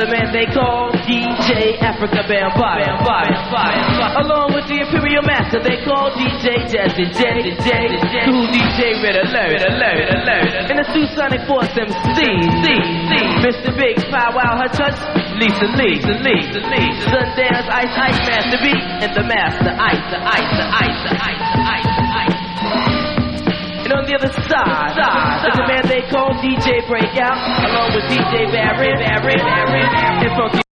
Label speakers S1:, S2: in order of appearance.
S1: the man they call DJ Africa Bambaataa. Along with the Imperial Master they call DJ Jazzy J. Cool DJ Red Alert. And the Stu Sonic Force MC. Mr. Big Pow Wow Her Touch. Lisa Lee. Sundance Ice Master B. And the Master Ice. And on the other side, there's a man they call DJ Breakout, along with DJ Barry, and Funky